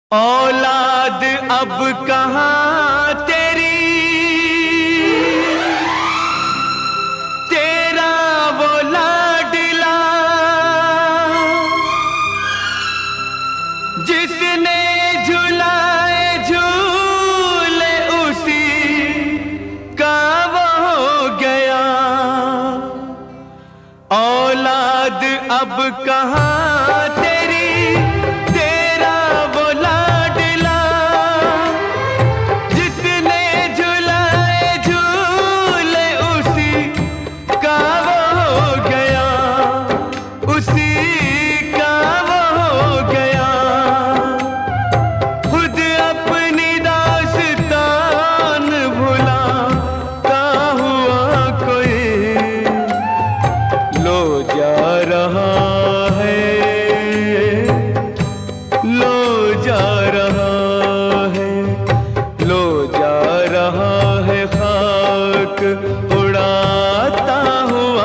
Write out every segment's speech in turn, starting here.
औलाद अब कहाँ तेरी, तेरा वो लाडला जिसने झुलाए झूले उसी का वो हो गया। औलाद अब कहाँ तेरी, तेरा वो लाडला जिसने झुलाए झूले उसी का वो हो गया, उसी का वो हो गया। खुद अपनी दास्तान भुलाता हुआ कोई लो जा रहा है, लो जा रहा है, लो जा रहा है खाक उड़ाता हुआ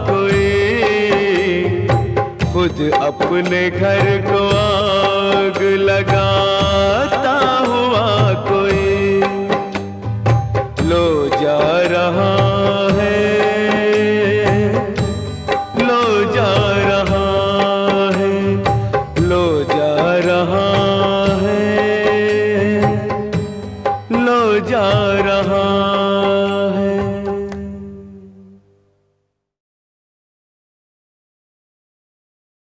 कोई, खुद अपने घर को आग लगाता हुआ कोई लो जा रहा है, लो जा रहा है, लो जा रहा है, लो जा रहा